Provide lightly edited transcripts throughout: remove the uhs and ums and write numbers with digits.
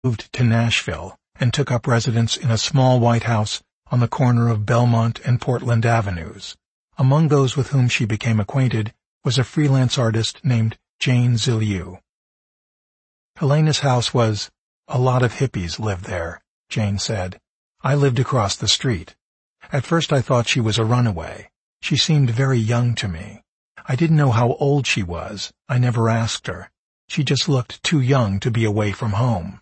moved to Nashville and took up residence in a small white house on the corner of Belmont and Portland Avenues. Among those with whom she became acquainted was a freelance artist named Jane Ziliou. Helena's house was, "A lot of hippies lived there," Jane said. "I lived across the street. At first I thought she was a runaway. She seemed very young to me. I didn't know how old she was. I never asked her. She just looked too young to be away from home.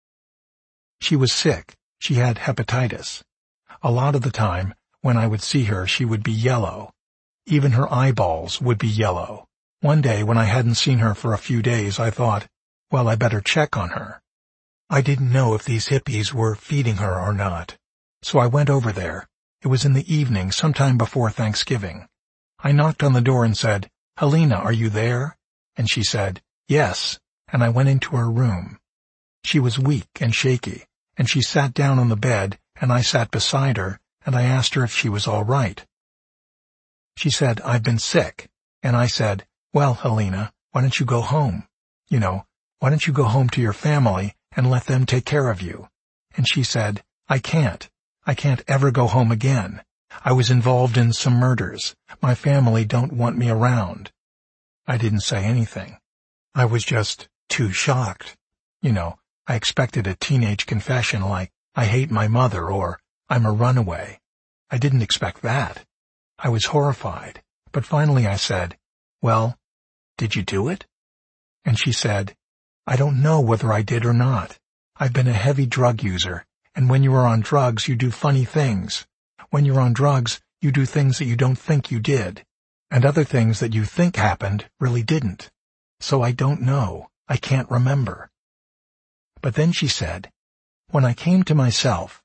She was sick. She had hepatitis. A lot of the time, when I would see her, she would be yellow. Even her eyeballs would be yellow. One day, when I hadn't seen her for a few days, I thought, well, I better check on her. I didn't know if these hippies were feeding her or not. So I went over there. It was in the evening, sometime before Thanksgiving. I knocked on the door and said, "Helena, are you there?" And she said, "Yes," and I went into her room. She was weak and shaky, and she sat down on the bed, and I sat beside her, and I asked her if she was all right. She said, "I've been sick," and I said, "Well, Helena, why don't you go home? Why don't you go home to your family and let them take care of you?" And she said, I can't ever go home again. I was involved in some murders. My family don't want me around." I didn't say anything. I was just too shocked. I expected a teenage confession like, "I hate my mother," or "I'm a runaway." I didn't expect that. I was horrified, but finally I said, "Well, did you do it?" And she said, "I don't know whether I did or not. I've been a heavy drug user, and when you are on drugs, you do funny things. When you're on drugs, you do things that you don't think you did, and other things that you think happened really didn't. So I don't know. I can't remember." But then she said, When I came to myself,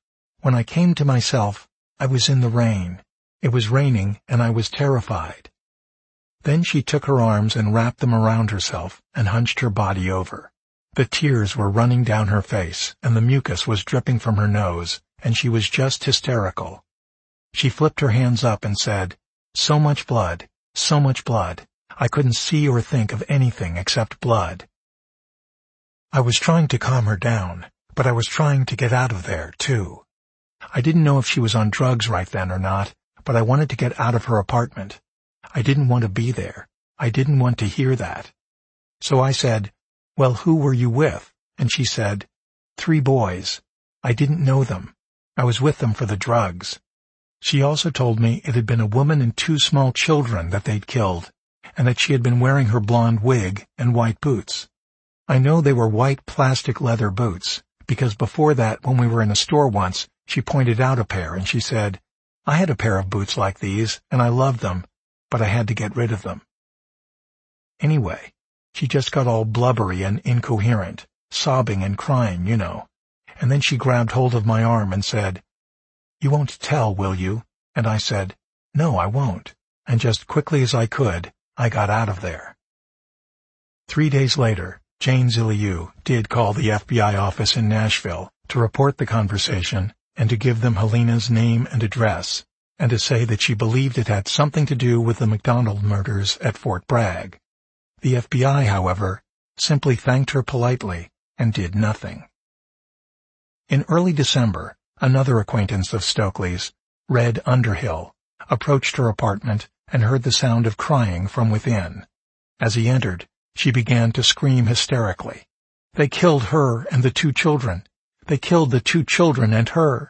I was in the rain. It was raining, and I was terrified." Then she took her arms and wrapped them around herself and hunched her body over. The tears were running down her face, and the mucus was dripping from her nose, and she was just hysterical. She flipped her hands up and said, so much blood. I couldn't see or think of anything except blood." I was trying to calm her down, but I was trying to get out of there, too. I didn't know if she was on drugs right then or not, but I wanted to get out of her apartment. I didn't want to be there. I didn't want to hear that. So I said, "Well, who were you with?" And she said, 3 boys. I didn't know them. I was with them for the drugs." She also told me it had been a woman and 2 small children that they'd killed, and that she had been wearing her blonde wig and white boots. I know they were white plastic leather boots, because before that, when we were in a store once, she pointed out a pair, and she said, "I had a pair of boots like these, and I loved them, but I had to get rid of them." Anyway, she just got all blubbery and incoherent, sobbing and crying, and then she grabbed hold of my arm and said, "You won't tell, will you?" And I said, "No, I won't," and just quickly as I could, I got out of there. 3 days later, Jane Ziliou did call the FBI office in Nashville to report the conversation and to give them Helena's name and address, and to say that she believed it had something to do with the McDonald murders at Fort Bragg. The FBI, however, simply thanked her politely and did nothing. In early December, another acquaintance of Stokely's, Red Underhill, approached her apartment and heard the sound of crying from within. As he entered, she began to scream hysterically. "They killed her and the 2 children. They killed the 2 children and her."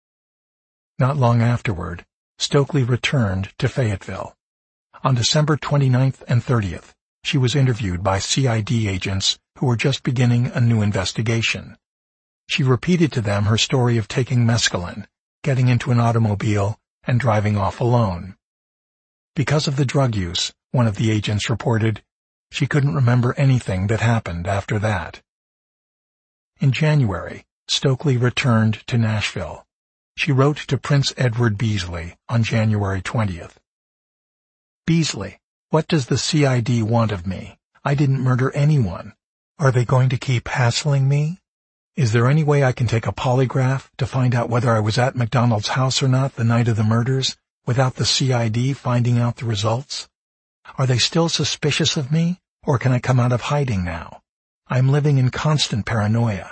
Not long afterward, Stokely returned to Fayetteville. On December 29th and 30th, she was interviewed by CID agents who were just beginning a new investigation. She repeated to them her story of taking mescaline, getting into an automobile, and driving off alone. Because of the drug use, one of the agents reported, she couldn't remember anything that happened after that. In January, Stokely returned to Nashville. She wrote to Prince Edward Beasley on January 20th. "Beasley, what does the CID want of me? I didn't murder anyone. Are they going to keep hassling me? Is there any way I can take a polygraph to find out whether I was at McDonald's house or not the night of the murders, without the CID finding out the results? Are they still suspicious of me, or can I come out of hiding now? I am living in constant paranoia.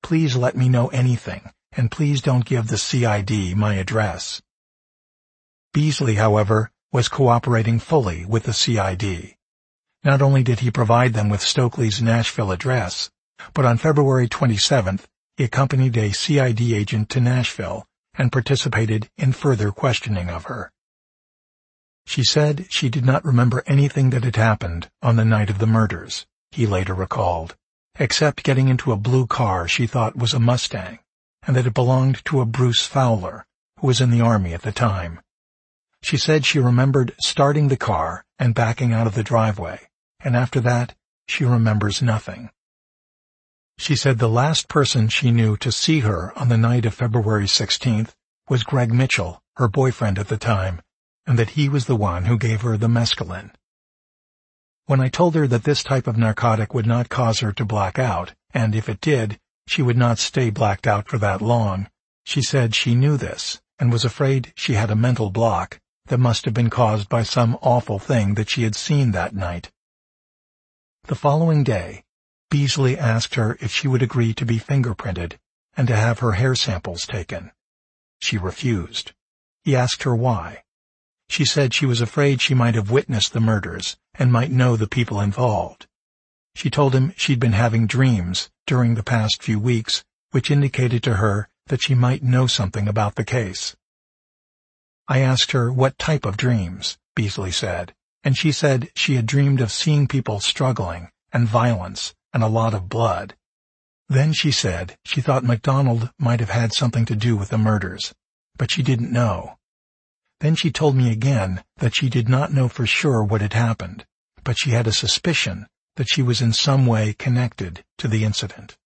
"Please let me know anything, and please don't give the CID my address." Beasley, however, was cooperating fully with the CID. Not only did he provide them with Stokely's Nashville address, but on February 27th, he accompanied a CID agent to Nashville and participated in further questioning of her. She said she did not remember anything that had happened on the night of the murders, he later recalled, except getting into a blue car she thought was a Mustang, and that it belonged to a Bruce Fowler, who was in the Army at the time. She said she remembered starting the car and backing out of the driveway, and after that, she remembers nothing. She said the last person she knew to see her on the night of February 16th was Greg Mitchell, her boyfriend at the time, and that he was the one who gave her the mescaline. When I told her that this type of narcotic would not cause her to black out, and if it did, she would not stay blacked out for that long, she said she knew this and was afraid she had a mental block that must have been caused by some awful thing that she had seen that night. The following day, Beasley asked her if she would agree to be fingerprinted and to have her hair samples taken. She refused. He asked her why. She said she was afraid she might have witnessed the murders and might know the people involved. She told him she'd been having dreams during the past few weeks, which indicated to her that she might know something about the case. I asked her what type of dreams, Beasley said, and she said she had dreamed of seeing people struggling and violence and a lot of blood. Then she said she thought MacDonald might have had something to do with the murders, but she didn't know. Then she told me again that she did not know for sure what had happened, but she had a suspicion that she was in some way connected to the incident.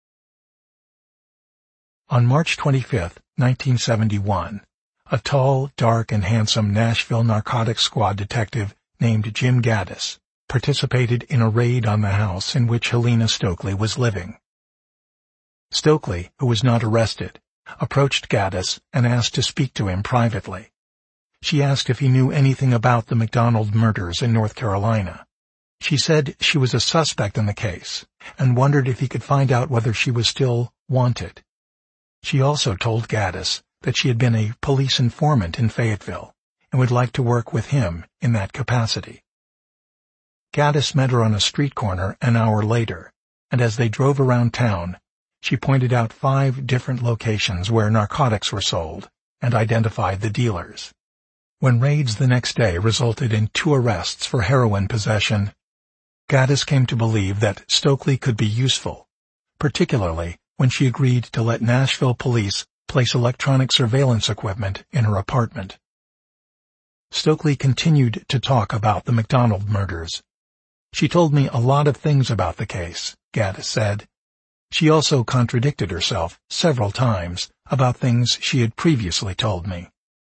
On March 25, 1971, a tall, dark, and handsome Nashville Narcotics Squad detective named Jim Gaddis participated in a raid on the house in which Helena Stokely was living. Stokely, who was not arrested, approached Gaddis and asked to speak to him privately. She asked if he knew anything about the MacDonald murders in North Carolina. She said she was a suspect in the case and wondered if he could find out whether she was still wanted. She also told Gaddis that she had been a police informant in Fayetteville and would like to work with him in that capacity. Gaddis met her on a street corner an hour later, and as they drove around town, she pointed out 5 different locations where narcotics were sold and identified the dealers. When raids the next day resulted in 2 arrests for heroin possession, Gaddis came to believe that Stokely could be useful, particularly when she agreed to let Nashville police place electronic surveillance equipment in her apartment. Stokely continued to talk about the MacDonald murders. She told me a lot of things about the case, Gaddis said. She also contradicted herself several times about things she had previously told me.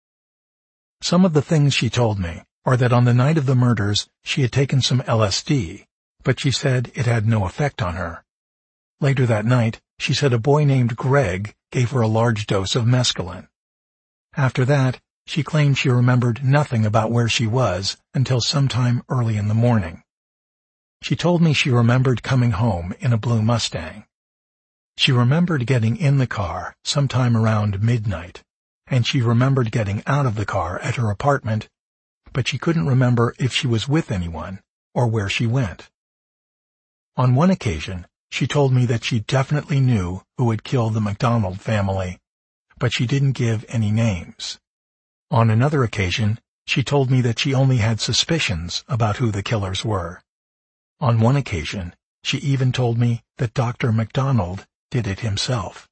Some of the things she told me are that on the night of the murders she had taken some LSD, but she said it had no effect on her. Later that night, she said a boy named Greg gave her a large dose of mescaline. After that, she claimed she remembered nothing about where she was until sometime early in the morning. She told me she remembered coming home in a blue Mustang. She remembered getting in the car sometime around midnight, and she remembered getting out of the car at her apartment, but she couldn't remember if she was with anyone or where she went. On one occasion, she told me that she definitely knew who had killed the MacDonald family, but she didn't give any names. On another occasion, she told me that she only had suspicions about who the killers were. On one occasion, she even told me that Dr. MacDonald did it himself.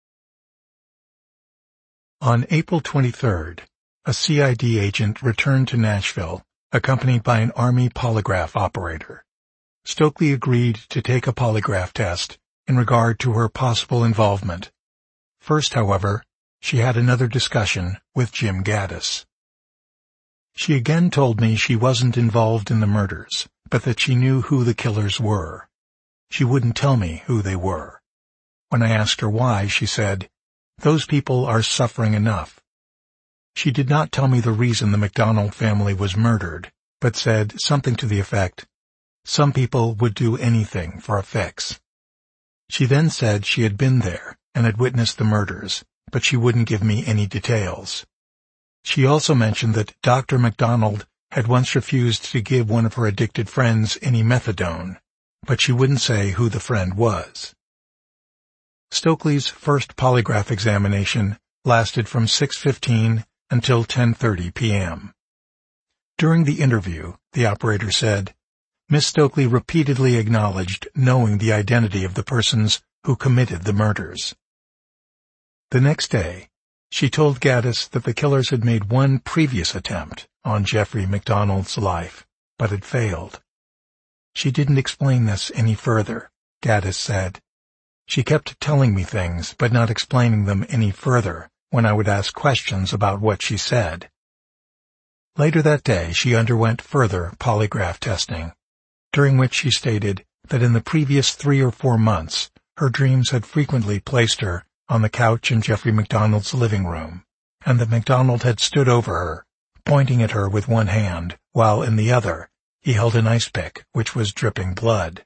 On April 23rd, a CID agent returned to Nashville, accompanied by an Army polygraph operator. Stokely agreed to take a polygraph test in regard to her possible involvement. First, however, she had another discussion with Jim Gaddis. She again told me she wasn't involved in the murders, but that she knew who the killers were. She wouldn't tell me who they were. When I asked her why, she said, "Those people are suffering enough." She did not tell me the reason the MacDonald family was murdered, but said something to the effect, "Some people would do anything for a fix." She then said she had been there and had witnessed the murders, but she wouldn't give me any details. She also mentioned that Dr. MacDonald had once refused to give one of her addicted friends any methadone, but she wouldn't say who the friend was. Stokely's first polygraph examination lasted from 6:15 until 10:30 p.m. During the interview, the operator said, Miss Stokely repeatedly acknowledged knowing the identity of the persons who committed the murders. The next day, she told Gaddis that the killers had made one previous attempt on Jeffrey MacDonald's life, but had failed. She didn't explain this any further, Gaddis said. She kept telling me things, but not explaining them any further when I would ask questions about what she said. Later that day, she underwent further polygraph testing, during which she stated that in the previous 3 or 4 months, her dreams had frequently placed her on the couch in Jeffrey MacDonald's living room, and that MacDonald had stood over her, pointing at her with one hand, while in the other he held an ice pick which was dripping blood.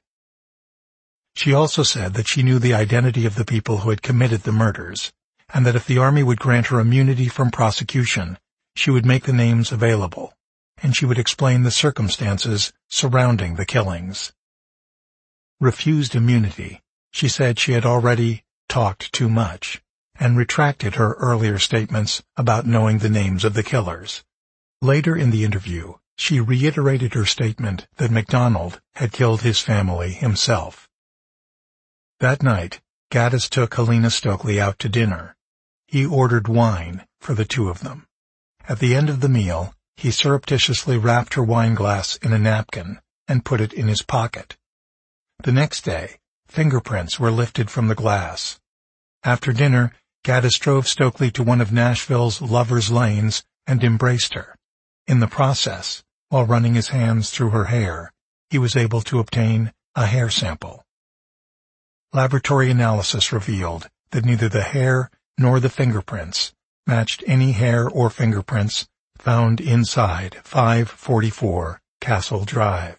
She also said that she knew the identity of the people who had committed the murders, and that if the Army would grant her immunity from prosecution, she would make the names available, and she would explain the circumstances surrounding the killings. Refused immunity, she said she had already talked too much, and retracted her earlier statements about knowing the names of the killers. Later in the interview, she reiterated her statement that MacDonald had killed his family himself. That night, Gaddis took Helena Stokely out to dinner. He ordered wine for the two of them. At the end of the meal, he surreptitiously wrapped her wine glass in a napkin and put it in his pocket. The next day, fingerprints were lifted from the glass. After dinner, Gaddis drove Stokely to one of Nashville's lovers' lanes and embraced her. In the process, while running his hands through her hair, he was able to obtain a hair sample. Laboratory analysis revealed that neither the hair nor the fingerprints matched any hair or fingerprints found inside 544 Castle Drive.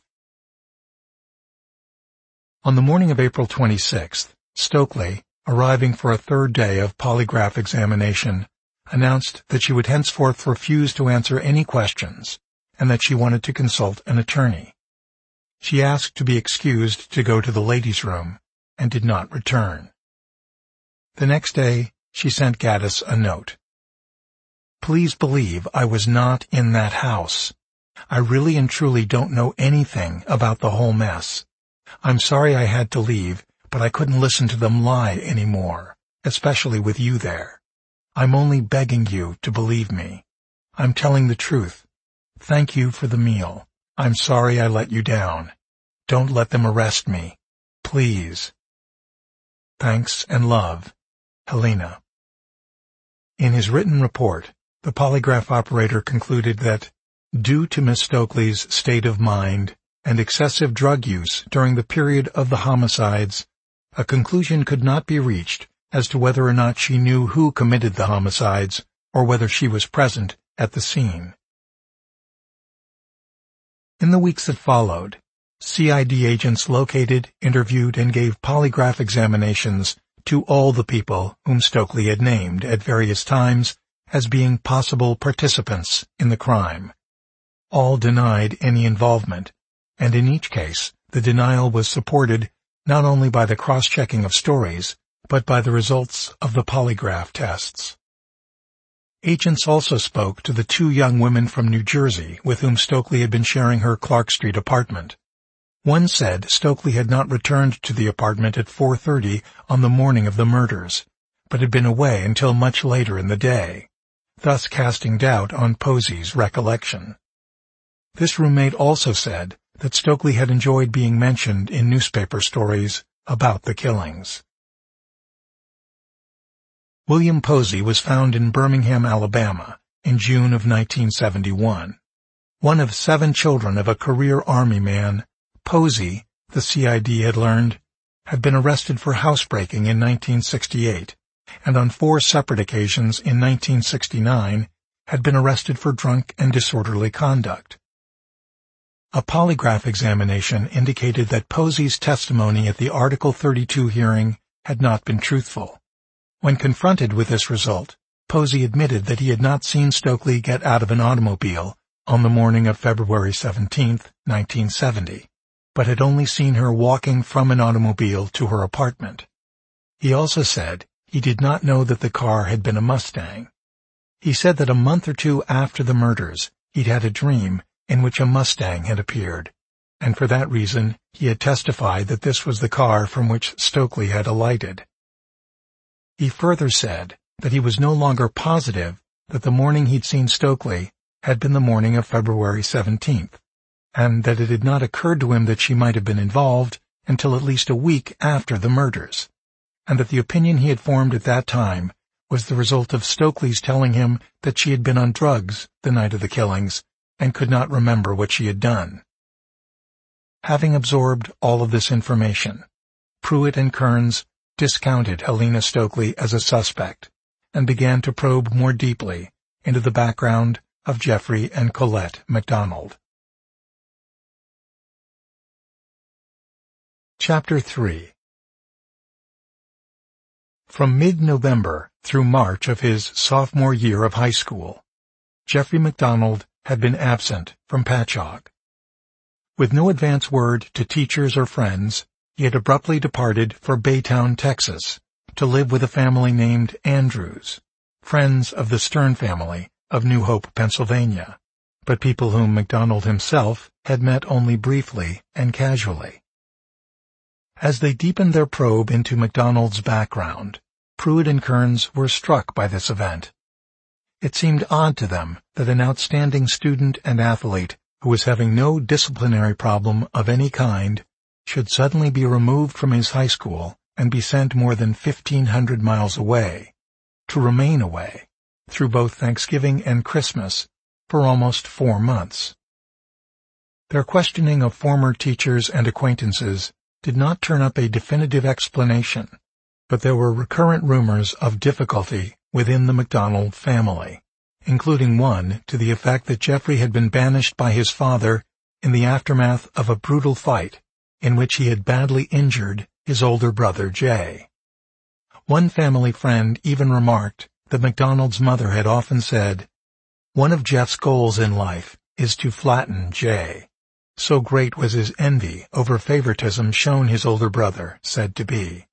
On the morning of April 26th, Stokely, arriving for a third day of polygraph examination, announced that she would henceforth refuse to answer any questions and that she wanted to consult an attorney. She asked to be excused to go to the ladies' room and did not return. The next day, she sent Gaddis a note. Please believe I was not in that house. I really and truly don't know anything about the whole mess. I'm sorry I had to leave, but I couldn't listen to them lie anymore, especially with you there. I'm only begging you to believe me. I'm telling the truth. Thank you for the meal. I'm sorry I let you down. Don't let them arrest me. Please. Thanks and love, Helena. In his written report, the polygraph operator concluded that, due to Miss Stokely's state of mind and excessive drug use during the period of the homicides, a conclusion could not be reached as to whether or not she knew who committed the homicides or whether she was present at the scene. In the weeks that followed, CID agents located, interviewed, and gave polygraph examinations to all the people whom Stokely had named at various times as being possible participants in the crime. All denied any involvement, and in each case the denial was supported not only by the cross-checking of stories, but by the results of the polygraph tests. Agents also spoke to the 2 young women from New Jersey with whom Stokely had been sharing her Clark Street apartment. One said Stokely had not returned to the apartment at 4:30 on the morning of the murders, but had been away until much later in the day, thus casting doubt on Posey's recollection. This roommate also said that Stokely had enjoyed being mentioned in newspaper stories about the killings. William Posey was found in Birmingham, Alabama, in June of 1971. One of 7 children of a career Army man, Posey, the CID had learned, had been arrested for housebreaking in 1968, and on 4 separate occasions in 1969 had been arrested for drunk and disorderly conduct. A polygraph examination indicated that Posey's testimony at the Article 32 hearing had not been truthful. When confronted with this result, Posey admitted that he had not seen Stokely get out of an automobile on the morning of February 17, 1970, but had only seen her walking from an automobile to her apartment. He also said he did not know that the car had been a Mustang. He said that a month or two after the murders, he'd had a dream in which a Mustang had appeared, and for that reason he had testified that this was the car from which Stokely had alighted. He further said that he was no longer positive that the morning he'd seen Stokely had been the morning of February 17th, and that it had not occurred to him that she might have been involved until at least a week after the murders, and that the opinion he had formed at that time was the result of Stokely's telling him that she had been on drugs the night of the killings and could not remember what she had done. Having absorbed all of this information, Pruitt and Kearns discounted Helena Stokely as a suspect and began to probe more deeply into the background of Jeffrey and Colette MacDonald. Chapter 3. From mid-November through March of his sophomore year of high school, Jeffrey MacDonald had been absent from Patchogue. With no advance word to teachers or friends, he had abruptly departed for Baytown, Texas, to live with a family named Andrews, friends of the Stern family of New Hope, Pennsylvania, but people whom MacDonald himself had met only briefly and casually. As they deepened their probe into MacDonald's background, Pruitt and Kearns were struck by this event. It seemed odd to them that an outstanding student and athlete who was having no disciplinary problem of any kind should suddenly be removed from his high school and be sent more than 1,500 miles away, to remain away, through both Thanksgiving and Christmas, for almost 4 months. Their questioning of former teachers and acquaintances did not turn up a definitive explanation, but there were recurrent rumors of difficulty within the MacDonald family, including one to the effect that Jeffrey had been banished by his father in the aftermath of a brutal fight in which he had badly injured his older brother Jay. One family friend even remarked that MacDonald's mother had often said, "One of Jeff's goals in life is to flatten Jay." So great was his envy over favoritism shown his older brother said to be.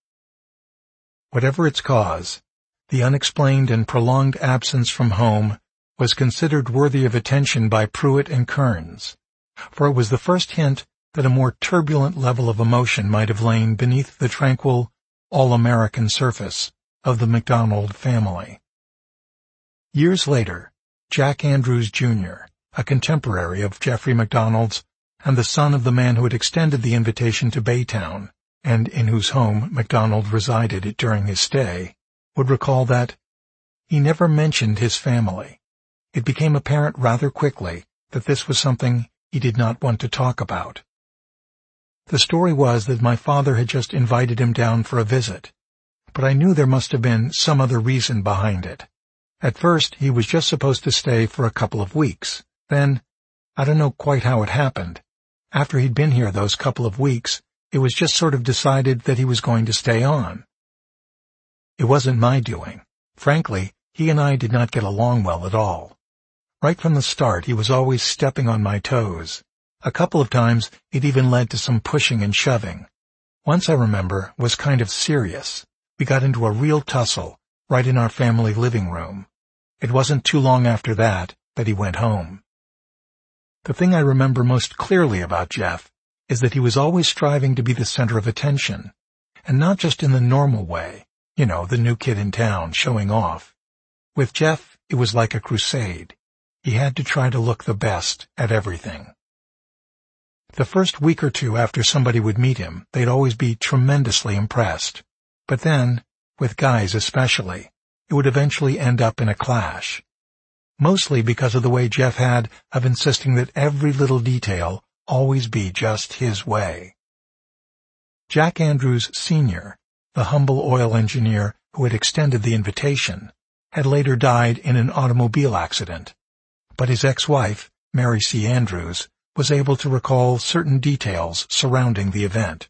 Whatever its cause, the unexplained and prolonged absence from home was considered worthy of attention by Pruitt and Kearns, for it was the first hint that a more turbulent level of emotion might have lain beneath the tranquil, all-American surface of the MacDonald family. Years later, Jack Andrews, Jr., a contemporary of Jeffrey MacDonald's and the son of the man who had extended the invitation to Baytown, and in whose home MacDonald resided during his stay, would recall that he never mentioned his family. It became apparent rather quickly that this was something he did not want to talk about. The story was that my father had just invited him down for a visit, but I knew there must have been some other reason behind it. At first, he was just supposed to stay for a couple of weeks. Then, I don't know quite how it happened. After he'd been here those couple of weeks, it was just sort of decided that he was going to stay on. It wasn't my doing. Frankly, he and I did not get along well at all. Right from the start, he was always stepping on my toes. A couple of times, it even led to some pushing and shoving. Once, I remember, was kind of serious. We got into a real tussle right in our family living room. It wasn't too long after that he went home. The thing I remember most clearly about Jeff is that he was always striving to be the center of attention, and not just in the normal way, the new kid in town showing off. With Jeff, it was like a crusade. He had to try to look the best at everything. The first week or two after somebody would meet him, they'd always be tremendously impressed. But then, with guys especially, it would eventually end up in a clash. Mostly because of the way Jeff had of insisting that every little detail always be just his way. Jack Andrews, Sr., the humble oil engineer who had extended the invitation, had later died in an automobile accident, but his ex-wife, Mary C. Andrews, was able to recall certain details surrounding the event.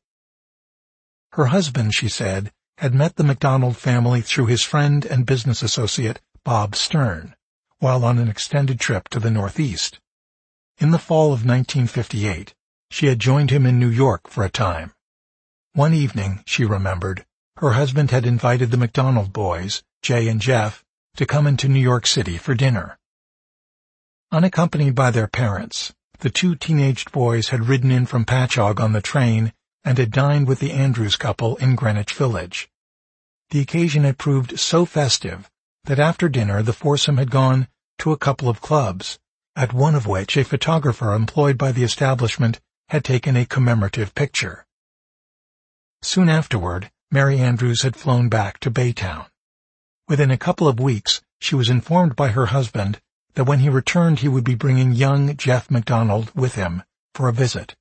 Her husband, she said, had met the MacDonald family through his friend and business associate, Bob Stern, while on an extended trip to the Northeast. In the fall of 1958, she had joined him in New York for a time. One evening, she remembered, her husband had invited the MacDonald boys, Jay and Jeff, to come into New York City for dinner. Unaccompanied by their parents, the two teenaged boys had ridden in from Patchogue on the train and had dined with the Andrews couple in Greenwich Village. The occasion had proved so festive that after dinner the foursome had gone to a couple of clubs, at one of which a photographer employed by the establishment had taken a commemorative picture. Soon afterward, Mary Andrews had flown back to Baytown. Within a couple of weeks, she was informed by her husband that when he returned he would be bringing young Jeff MacDonald with him for a visit.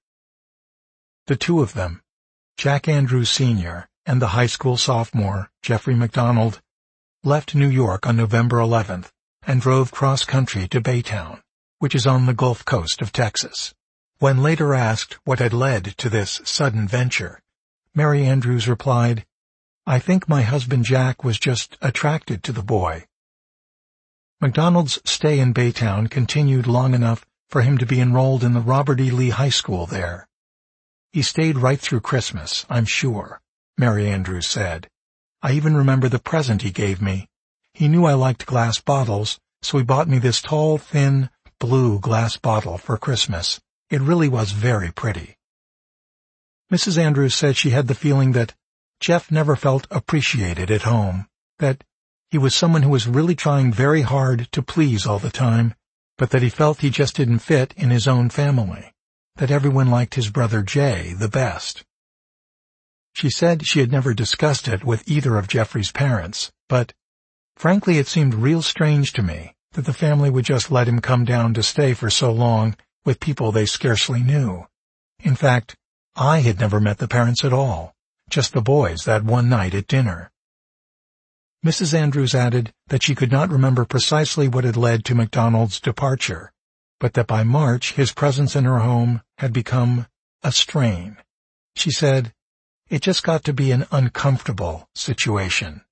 The two of them, Jack Andrews Sr. and the high school sophomore, Jeffrey MacDonald, left New York on November 11th and drove cross-country to Baytown, which is on the Gulf Coast of Texas. When later asked what had led to this sudden venture, Mary Andrews replied, "I think my husband Jack was just attracted to the boy." MacDonald's stay in Baytown continued long enough for him to be enrolled in the Robert E. Lee High School there. "He stayed right through Christmas, I'm sure," Mary Andrews said. "I even remember the present he gave me. He knew I liked glass bottles, so he bought me this tall, thin, blue glass bottle for Christmas. It really was very pretty." Mrs. Andrews said she had the feeling that Jeff never felt appreciated at home, that he was someone who was really trying very hard to please all the time, but that he felt he just didn't fit in his own family, that everyone liked his brother Jay the best. She said she had never discussed it with either of Jeffrey's parents, but frankly it seemed real strange to me that the family would just let him come down to stay for so long with people they scarcely knew. In fact, I had never met the parents at all, just the boys that one night at dinner. Mrs. Andrews added that she could not remember precisely what had led to MacDonald's departure, but that by March his presence in her home had become a strain. She said, "It just got to be an uncomfortable situation."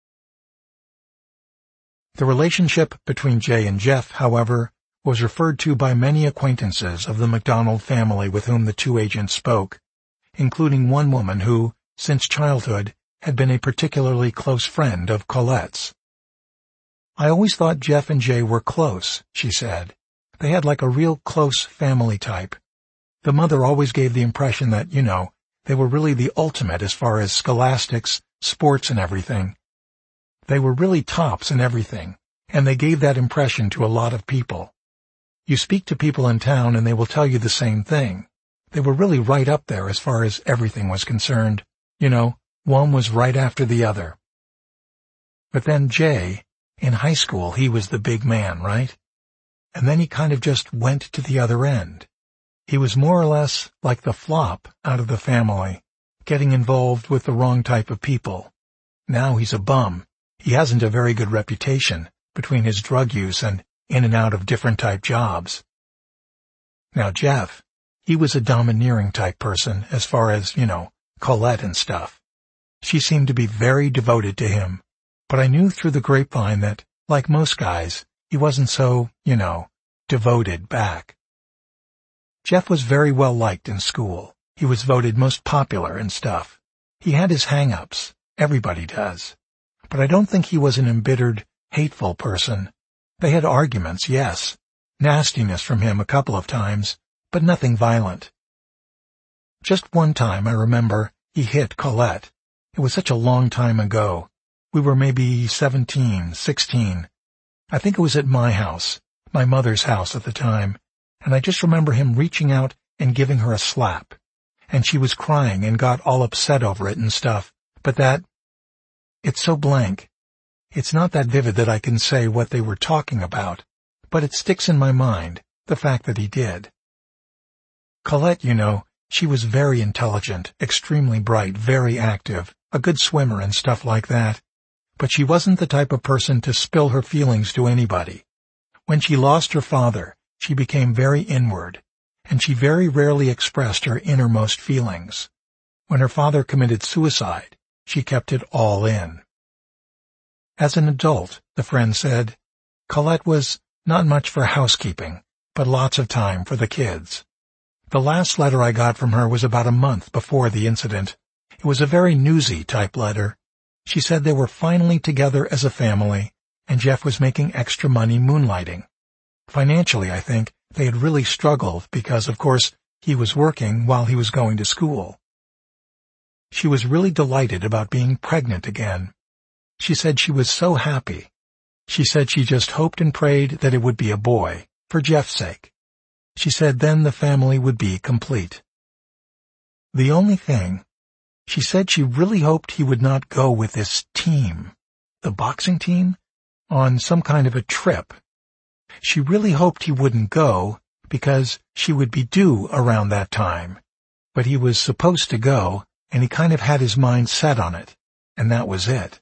The relationship between Jay and Jeff, however, was referred to by many acquaintances of the MacDonald family with whom the two agents spoke, including one woman who, since childhood, had been a particularly close friend of Colette's. "I always thought Jeff and Jay were close," she said. "They had like a real close family type. The mother always gave the impression that, they were really the ultimate as far as scholastics, sports, and everything. They were really tops in everything, and they gave that impression to a lot of people. You speak to people in town and they will tell you the same thing. They were really right up there as far as everything was concerned. One was right after the other." But then Jay, in high school, he was the big man, right? And then he kind of just went to the other end. He was more or less like the flop out of the family, getting involved with the wrong type of people. Now he's a bum. He hasn't a very good reputation between his drug use and in and out of different type jobs. Now Jeff, he was a domineering type person as far as, Colette and stuff. She seemed to be very devoted to him, but I knew through the grapevine that, like most guys, he wasn't so, devoted back. Jeff was very well liked in school. He was voted most popular and stuff. He had his hang-ups. Everybody does. But I don't think he was an embittered, hateful person. They had arguments, yes, nastiness from him a couple of times, but nothing violent. Just one time, I remember, he hit Colette. It was such a long time ago. We were maybe 17, 16. I think it was at my house, my mother's house at the time, and I just remember him reaching out and giving her a slap. And she was crying and got all upset over it and stuff, but it's so blank. It's not that vivid that I can say what they were talking about, but it sticks in my mind, the fact that he did. Colette, she was very intelligent, extremely bright, very active, a good swimmer and stuff like that, but she wasn't the type of person to spill her feelings to anybody. When she lost her father, she became very inward, and she very rarely expressed her innermost feelings. When her father committed suicide, she kept it all in. As an adult, the friend said, Colette was not much for housekeeping, but lots of time for the kids. The last letter I got from her was about a month before the incident. It was a very newsy type letter. She said they were finally together as a family, and Jeff was making extra money moonlighting. Financially, I think, they had really struggled because, of course, he was working while he was going to school. She was really delighted about being pregnant again. She said she was so happy. She said she just hoped and prayed that it would be a boy, for Jeff's sake. She said then the family would be complete. The only thing, she said she really hoped he would not go with this team, the boxing team, on some kind of a trip. She really hoped he wouldn't go because she would be due around that time. But he was supposed to go, and he kind of had his mind set on it, and that was it.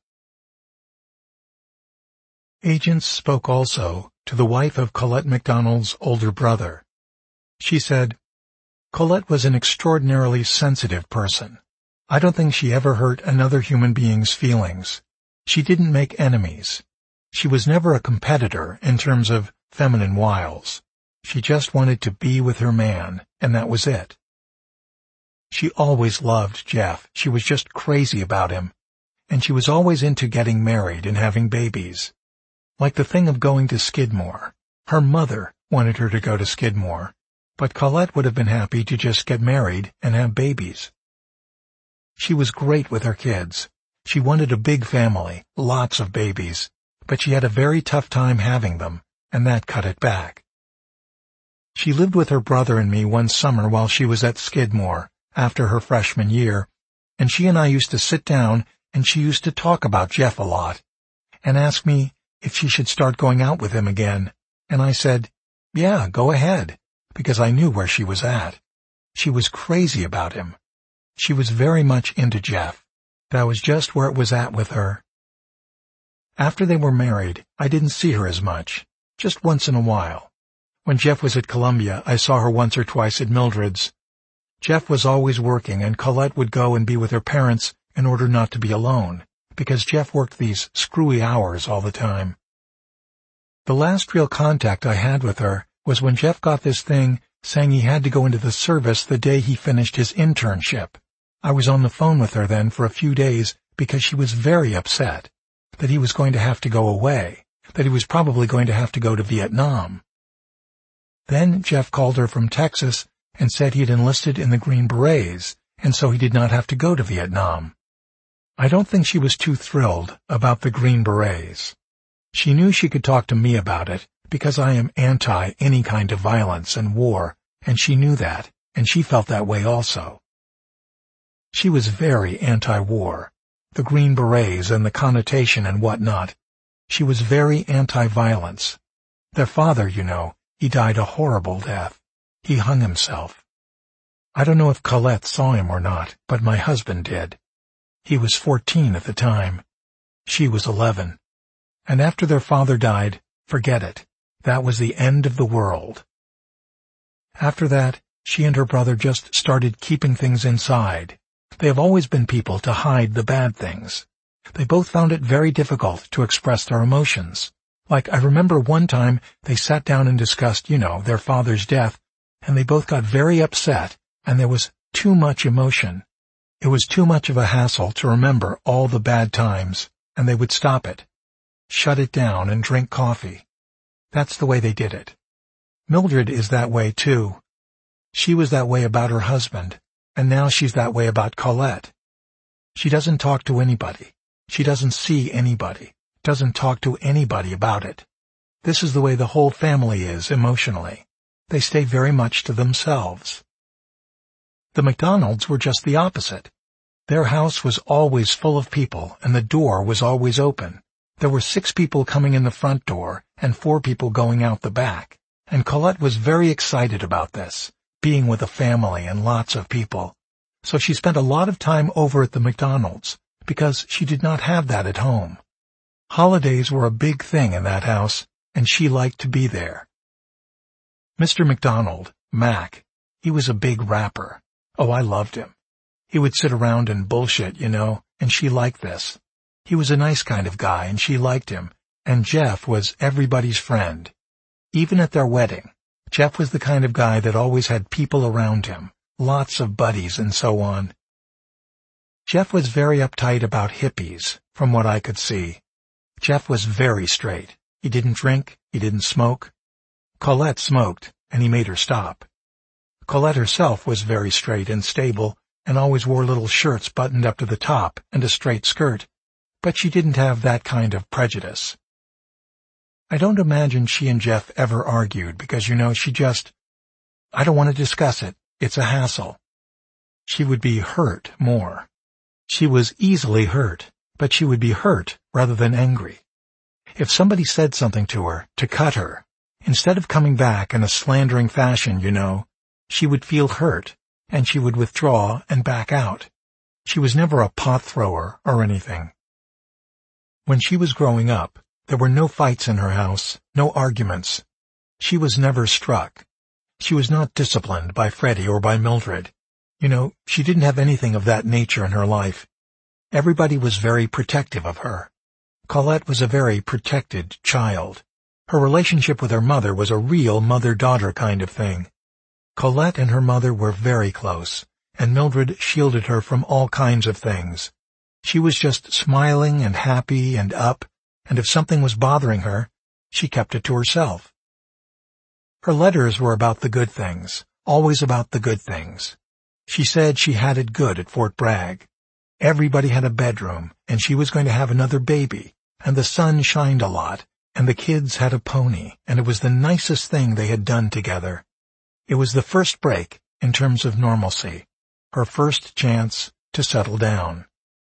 Agents spoke also to the wife of Colette MacDonald's older brother. She said, Colette was an extraordinarily sensitive person. I don't think she ever hurt another human being's feelings. She didn't make enemies. She was never a competitor in terms of feminine wiles. She just wanted to be with her man, and that was it. She always loved Jeff. She was just crazy about him. And she was always into getting married and having babies. Like the thing of going to Skidmore. Her mother wanted her to go to Skidmore, but Colette would have been happy to just get married and have babies. She was great with her kids. She wanted a big family, lots of babies, but she had a very tough time having them, and that cut it back. She lived with her brother and me one summer while she was at Skidmore, after her freshman year, and she and I used to sit down and she used to talk about Jeff a lot, and ask me if she should start going out with him again, and I said, yeah, go ahead, because I knew where she was at. She was crazy about him. She was very much into Jeff. That was just where it was at with her. After they were married, I didn't see her as much, just once in a while. When Jeff was at Columbia, I saw her once or twice at Mildred's. Jeff was always working, and Colette would go and be with her parents in order not to be alone, because Jeff worked these screwy hours all the time. The last real contact I had with her was when Jeff got this thing saying he had to go into the service the day he finished his internship. I was on the phone with her then for a few days because she was very upset that he was going to have to go away, that he was probably going to have to go to Vietnam. Then Jeff called her from Texas and said he had enlisted in the Green Berets, and so he did not have to go to Vietnam. I don't think she was too thrilled about the Green Berets. She knew she could talk to me about it, because I am anti any kind of violence and war, and she knew that, and she felt that way also. She was very anti-war, the Green Berets and the connotation and whatnot. She was very anti-violence. Their father, you know, he died a horrible death. He hung himself. I don't know if Colette saw him or not, but my husband did. He was 14 at the time. She was 11. And after their father died, forget it. That was the end of the world. After that, she and her brother just started keeping things inside. They have always been people to hide the bad things. They both found it very difficult to express their emotions. Like, I remember one time they sat down and discussed, their father's death, and they both got very upset, and there was too much emotion. It was too much of a hassle to remember all the bad times, and they would stop it, shut it down, and drink coffee. That's the way they did it. Mildred is that way, too. She was that way about her husband, and now she's that way about Colette. She doesn't talk to anybody. She doesn't see anybody, doesn't talk to anybody about it. This is the way the whole family is emotionally. They stay very much to themselves. The MacDonalds were just the opposite. Their house was always full of people, and the door was always open. There were 6 people coming in the front door and 4 people going out the back, and Colette was very excited about this, being with a family and lots of people. So she spent a lot of time over at the MacDonalds, because she did not have that at home. Holidays were a big thing in that house, and she liked to be there. Mr. MacDonald, Mac, He was a big rapper. Oh, I loved him. He would sit around and bullshit, and she liked this. He was a nice kind of guy, and she liked him, and Jeff was everybody's friend. Even at their wedding, Jeff was the kind of guy that always had people around him, lots of buddies and so on. Jeff was very uptight about hippies, from what I could see. Jeff was very straight. He didn't drink, he didn't smoke. Colette smoked, and he made her stop. Colette herself was very straight and stable, and always wore little shirts buttoned up to the top and a straight skirt, but she didn't have that kind of prejudice. I don't imagine she and Jeff ever argued because, she just, I don't want to discuss it. It's a hassle. She would be hurt more. She was easily hurt, but she would be hurt rather than angry. If somebody said something to her, to cut her, instead of coming back in a slandering fashion, she would feel hurt, and she would withdraw and back out. She was never a pot thrower or anything. When she was growing up, there were no fights in her house, no arguments. She was never struck. She was not disciplined by Freddie or by Mildred. She didn't have anything of that nature in her life. Everybody was very protective of her. Colette was a very protected child. Her relationship with her mother was a real mother-daughter kind of thing. Colette and her mother were very close, and Mildred shielded her from all kinds of things. She was just smiling and happy and up, and if something was bothering her, she kept it to herself. Her letters were about the good things, always about the good things. She said she had it good at Fort Bragg. Everybody had a bedroom, and she was going to have another baby, and the sun shined a lot, and the kids had a pony, and it was the nicest thing they had done together. It was the first break in terms of normalcy, her first chance to settle down.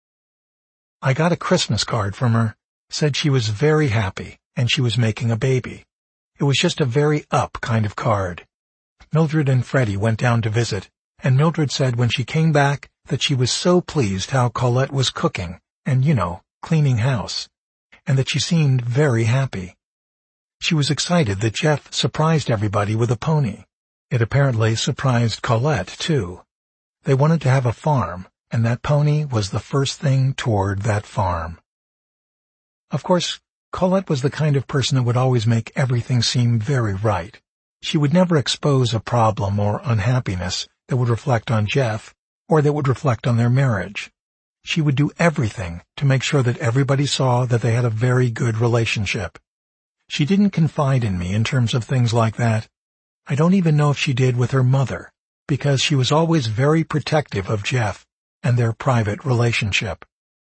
I got a Christmas card from her, said she was very happy, and she was making a baby. It was just a very up kind of card. Mildred and Freddie went down to visit, and Mildred said when she came back that she was so pleased how Colette was cooking and, cleaning house, and that she seemed very happy. She was excited that Jeff surprised everybody with a pony. It apparently surprised Colette, too. They wanted to have a farm, and that pony was the first thing toward that farm. Of course, Colette was the kind of person that would always make everything seem very right. She would never expose a problem or unhappiness that would reflect on Jeff or that would reflect on their marriage. She would do everything to make sure that everybody saw that they had a very good relationship. She didn't confide in me in terms of things like that. I don't even know if she did with her mother, because she was always very protective of Jeff and their private relationship.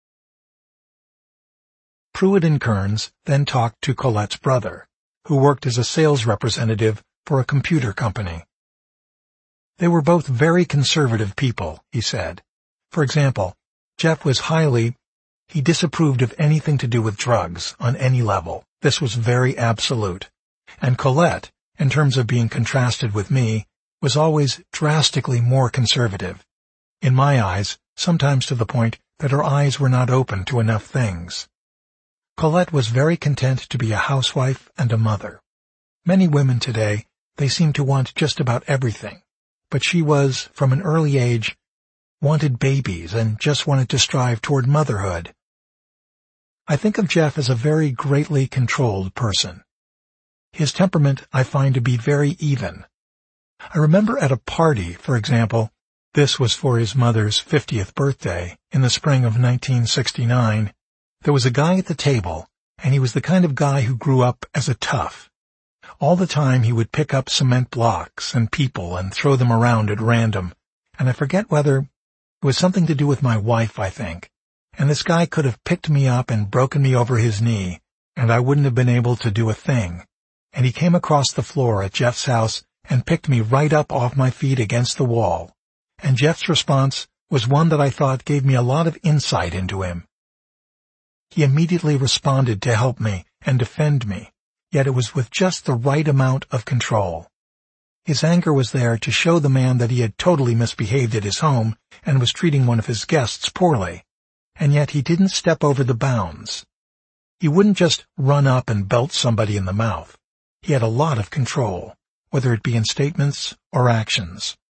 Pruitt and Kearns then talked to Colette's brother, who worked as a sales representative for a computer company. They were both very conservative people, he said. For example, Jeff was he disapproved of anything to do with drugs on any level. This was very absolute. And Colette, in terms of being contrasted with me, was always drastically more conservative. In my eyes, sometimes to the point that her eyes were not open to enough things. Colette was very content to be a housewife and a mother. Many women today, they seem to want just about everything, but she was, from an early age, wanted babies and just wanted to strive toward motherhood. I think of Jeff as a very greatly controlled person. His temperament I find to be very even. I remember at a party, for example, this was for his mother's 50th birthday, in the spring of 1969, there was a guy at the table, and he was the kind of guy who grew up as a tough. All the time he would pick up cement blocks and people and throw them around at random, and I forget whether it was something to do with my wife, I think. And this guy could have picked me up and broken me over his knee, and I wouldn't have been able to do a thing. And he came across the floor at Jeff's house and picked me right up off my feet against the wall. And Jeff's response was one that I thought gave me a lot of insight into him. He immediately responded to help me and defend me, yet it was with just the right amount of control. His anger was there to show the man that he had totally misbehaved at his home and was treating one of his guests poorly, and yet he didn't step over the bounds. He wouldn't just run up and belt somebody in the mouth. He had a lot of control, whether it be in statements or actions.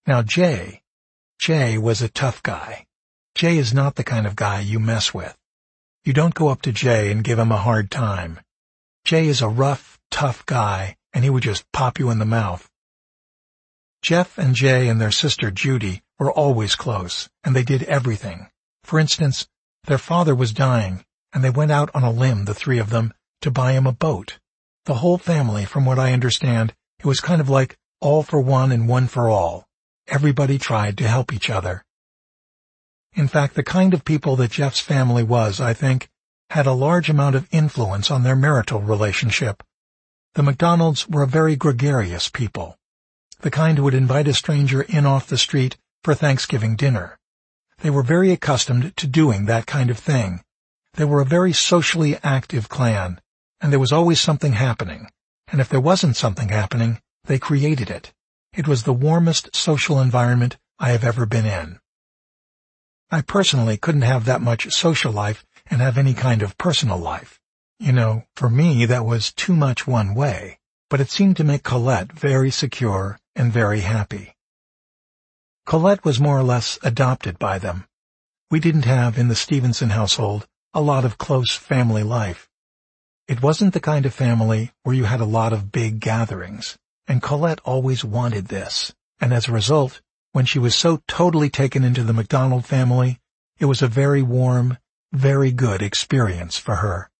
Now Jay was a tough guy. Jay is not the kind of guy you mess with. You don't go up to Jay and give him a hard time. Jay is a rough, tough guy, and he would just pop you in the mouth. Jeff and Jay and their sister Judy were always close, and they did everything. For instance, their father was dying, and they went out on a limb, the three of them, to buy him a boat. The whole family, from what I understand, it was kind of like all for one and one for all. Everybody tried to help each other. In fact, the kind of people that Jeff's family was, I think, had a large amount of influence on their marital relationship. The McDonalds were a very gregarious people, the kind who would invite a stranger in off the street for Thanksgiving dinner. They were very accustomed to doing that kind of thing. They were a very socially active clan, and there was always something happening, and if there wasn't something happening, they created it. It was the warmest social environment I have ever been in. I personally couldn't have that much social life and have any kind of personal life. You know, for me that was too much one way, but it seemed to make Colette very secure and very happy. Colette was more or less adopted by them. We didn't have, in the Stevenson household, a lot of close family life. It wasn't the kind of family where you had a lot of big gatherings, and Colette always wanted this, and as a result, when she was so totally taken into the McDonald family, it was a very warm, very good experience for her.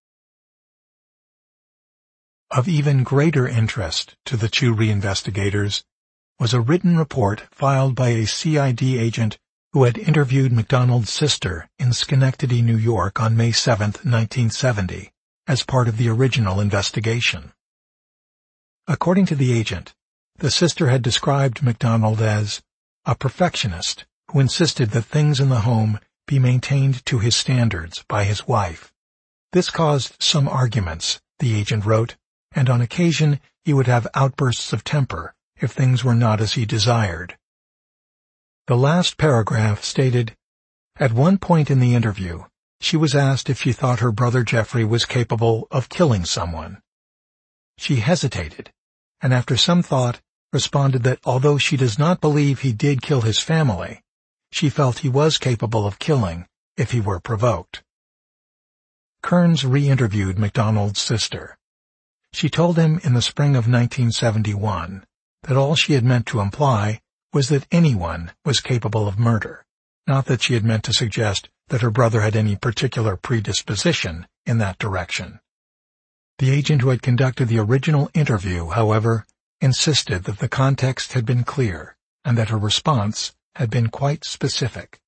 Of even greater interest to the Chewry investigators was a written report filed by a CID agent who had interviewed McDonald's sister in Schenectady, New York on May 7, 1970, as part of the original investigation. According to the agent, the sister had described McDonald as a perfectionist who insisted that things in the home be maintained to his standards by his wife. This caused some arguments, the agent wrote, and on occasion he would have outbursts of temper if things were not as he desired. The last paragraph stated, "At one point in the interview, she was asked if she thought her brother Jeffrey was capable of killing someone. She hesitated, and after some thought, responded that although she does not believe he did kill his family, she felt he was capable of killing if he were provoked." Kearns re-interviewed McDonald's sister. She told him in the spring of 1971 that all she had meant to imply was that anyone was capable of murder, not that she had meant to suggest that her brother had any particular predisposition in that direction. The agent who had conducted the original interview, however, insisted that the context had been clear and that her response had been quite specific.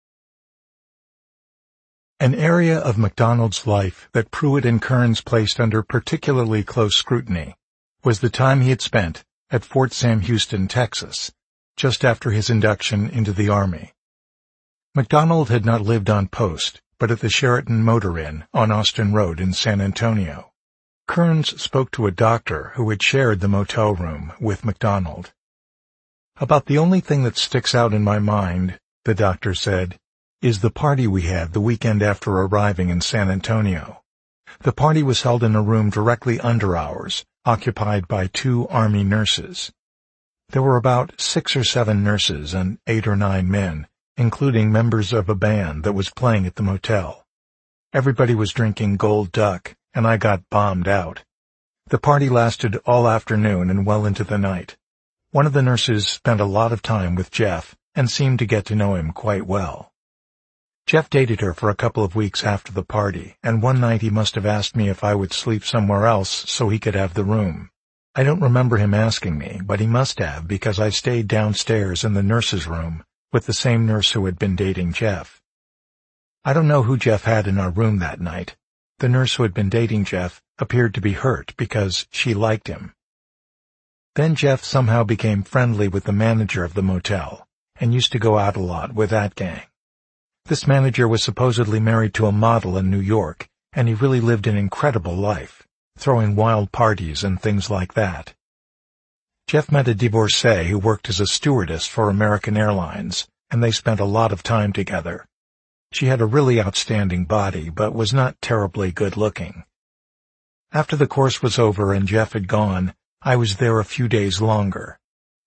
An area of McDonald's life that Pruitt and Kearns placed under particularly close scrutiny was the time he had spent at Fort Sam Houston, Texas, just after his induction into the Army. McDonald had not lived on post, but at the Sheraton Motor Inn on Austin Road in San Antonio. Kearns spoke to a doctor who had shared the motel room with McDonald. "About the only thing that sticks out in my mind," the doctor said, "is the party we had the weekend after arriving in San Antonio. The party was held in a room directly under ours, occupied by 2 Army nurses. There were about 6 or 7 nurses and 8 or 9 men, including members of a band that was playing at the motel. Everybody was drinking Gold Duck, and I got bombed out. The party lasted all afternoon and well into the night. One of the nurses spent a lot of time with Jeff and seemed to get to know him quite well. Jeff dated her for a couple of weeks after the party, and one night he must have asked me if I would sleep somewhere else so he could have the room. I don't remember him asking me, but he must have, because I stayed downstairs in the nurse's room with the same nurse who had been dating Jeff. I don't know who Jeff had in our room that night. The nurse who had been dating Jeff appeared to be hurt because she liked him. Then Jeff somehow became friendly with the manager of the motel and used to go out a lot with that gang. This manager was supposedly married to a model in New York, and he really lived an incredible life, throwing wild parties and things like that. Jeff met a divorcee who worked as a stewardess for American Airlines, and they spent a lot of time together. She had a really outstanding body, but was not terribly good-looking. After the course was over and Jeff had gone, I was there a few days longer.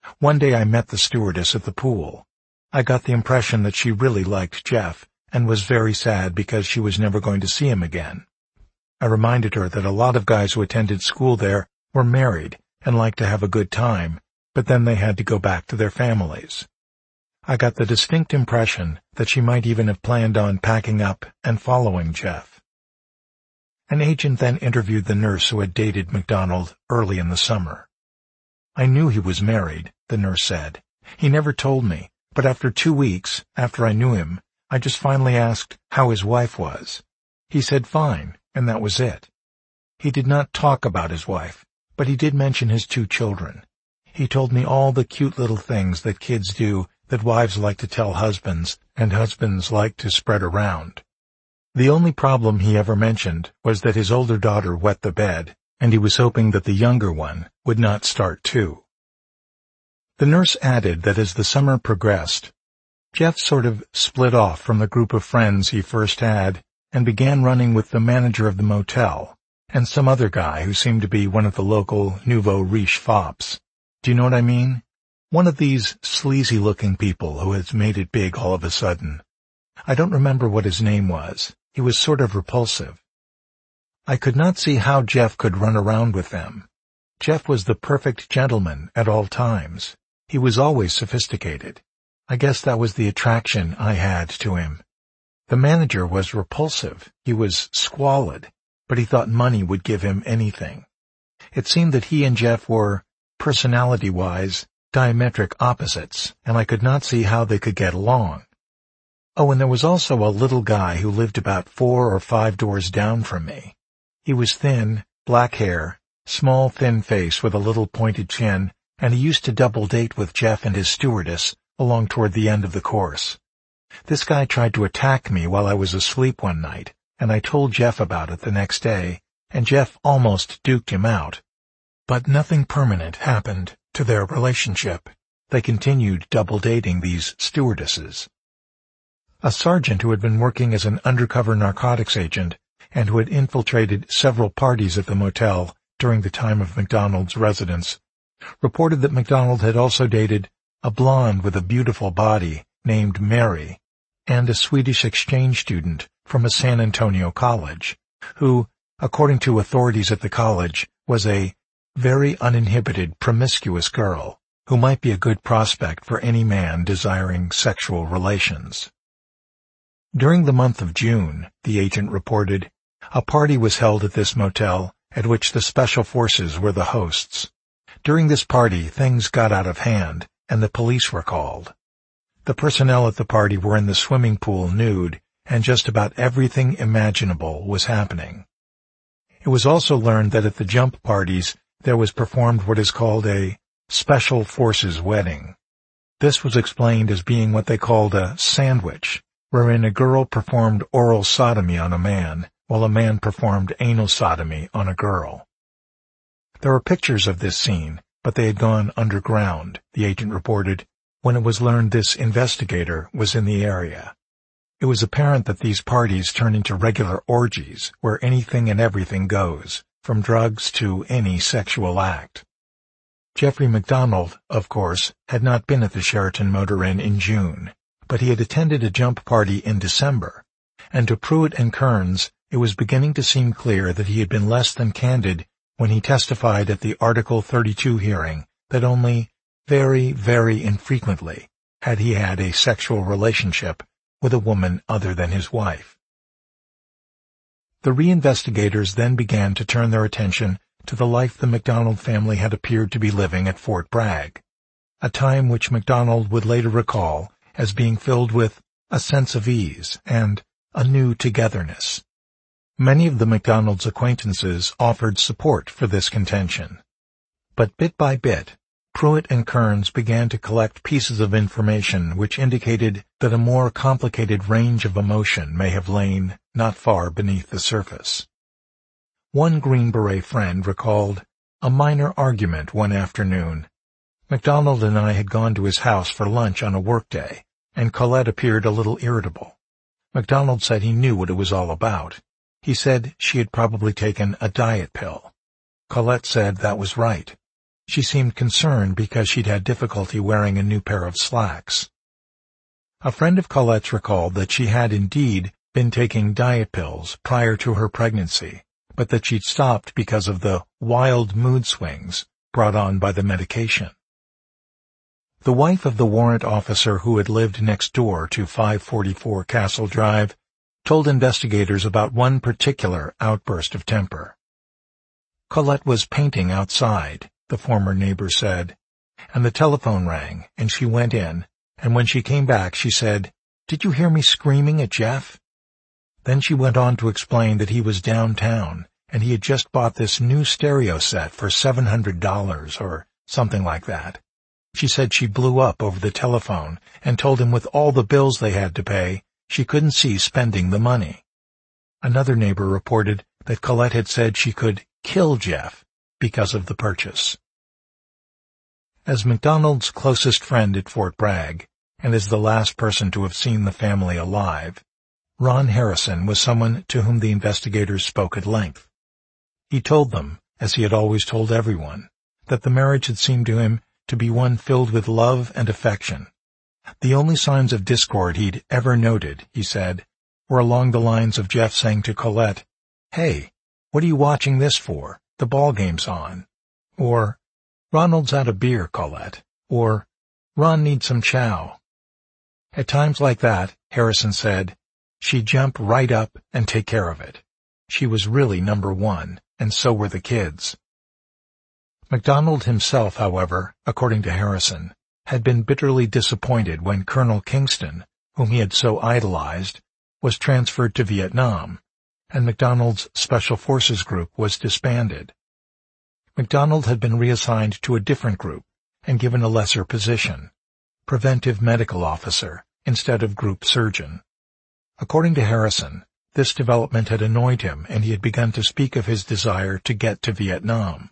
One day I met the stewardess at the pool. I got the impression that she really liked Jeff and was very sad because she was never going to see him again. I reminded her that a lot of guys who attended school there were married and liked to have a good time, but then they had to go back to their families. I got the distinct impression that she might even have planned on packing up and following Jeff. An agent then interviewed the nurse who had dated MacDonald early in the summer. "I knew he was married," the nurse said. "He never told me, but after 2 weeks, after I knew him, I just finally asked how his wife was. He said fine, and that was it. He did not talk about his wife, but he did mention his 2 children. He told me all the cute little things that kids do that wives like to tell husbands and husbands like to spread around. The only problem he ever mentioned was that his older daughter wet the bed, and he was hoping that the younger one would not start too." The nurse added that as the summer progressed, Jeff sort of split off from the group of friends he first had and began running with the manager of the motel and some other guy who seemed to be one of the local nouveau riche fops. Do you know what I mean? One of these sleazy-looking people who has made it big all of a sudden. I don't remember what his name was. He was sort of repulsive. I could not see how Jeff could run around with them. Jeff was the perfect gentleman at all times. He was always sophisticated. I guess that was the attraction I had to him. The manager was repulsive. He was squalid, but he thought money would give him anything. It seemed that he and Jeff were, personality-wise, diametric opposites, and I could not see how they could get along. Oh, and there was also a little guy who lived about 4 or 5 doors down from me. He was thin, black hair, small thin face with a little pointed chin, and he used to double date with Jeff and his stewardess along toward the end of the course. This guy tried to attack me while I was asleep one night, and I told Jeff about it the next day, and Jeff almost duked him out. But nothing permanent happened to their relationship. They continued double dating these stewardesses. A sergeant who had been working as an undercover narcotics agent and who had infiltrated several parties at the motel during the time of MacDonald's residence reported that MacDonald had also dated a blonde with a beautiful body named Mary and a Swedish exchange student from a San Antonio college, who, according to authorities at the college, was a very uninhibited, promiscuous girl who might be a good prospect for any man desiring sexual relations. During the month of June, the agent reported, a party was held at this motel at which the special forces were the hosts. During this party, things got out of hand, and the police were called. The personnel at the party were in the swimming pool nude, and just about everything imaginable was happening. It was also learned that at the jump parties there was performed what is called a special forces wedding. This was explained as being what they called a sandwich, wherein a girl performed oral sodomy on a man, while a man performed anal sodomy on a girl. There are pictures of this scene, but they had gone underground, the agent reported, when it was learned this investigator was in the area. It was apparent that these parties turn into regular orgies, where anything and everything goes, from drugs to any sexual act. Jeffrey MacDonald, of course, had not been at the Sheraton Motor Inn in June, but he had attended a jump party in December, and to Pruitt and Kearns it was beginning to seem clear that he had been less than candid when he testified at the Article 32 hearing that only very, very infrequently had he had a sexual relationship with a woman other than his wife. The reinvestigators then began to turn their attention to the life the MacDonald family had appeared to be living at Fort Bragg, a time which MacDonald would later recall as being filled with a sense of ease and a new togetherness. Many of the MacDonald's acquaintances offered support for this contention. But bit by bit, Pruitt and Kearns began to collect pieces of information which indicated that a more complicated range of emotion may have lain not far beneath the surface. One Green Beret friend recalled a minor argument one afternoon. MacDonald and I had gone to his house for lunch on a workday, and Colette appeared a little irritable. MacDonald said he knew what it was all about. He said she had probably taken a diet pill. Colette said that was right. She seemed concerned because she'd had difficulty wearing a new pair of slacks. A friend of Colette's recalled that she had indeed been taking diet pills prior to her pregnancy, but that she'd stopped because of the wild mood swings brought on by the medication. The wife of the warrant officer who had lived next door to 544 Castle Drive told investigators about one particular outburst of temper. Colette was painting outside, the former neighbor said, and the telephone rang, and she went in, and when she came back she said, "Did you hear me screaming at Jeff?" Then she went on to explain that he was downtown, and he had just bought this new stereo set for $700 or something like that. She said she blew up over the telephone and told him with all the bills they had to pay, she couldn't see spending the money. Another neighbor reported that Colette had said she could kill Jeff because of the purchase. As MacDonald's closest friend at Fort Bragg, and as the last person to have seen the family alive, Ron Harrison was someone to whom the investigators spoke at length. He told them, as he had always told everyone, that the marriage had seemed to him to be one filled with love and affection. The only signs of discord he'd ever noted, he said, were along the lines of Jeff saying to Colette, "Hey, what are you watching this for? The ball game's on." Or, "Ronald's out of beer, Colette." Or, "Ron needs some chow." At times like that, Harrison said, she'd jump right up and take care of it. She was really number one, and so were the kids. MacDonald himself, however, according to Harrison, had been bitterly disappointed when Colonel Kingston, whom he had so idolized, was transferred to Vietnam, and MacDonald's Special Forces group was disbanded. MacDonald had been reassigned to a different group and given a lesser position, preventive medical officer instead of group surgeon. According to Harrison, this development had annoyed him and he had begun to speak of his desire to get to Vietnam.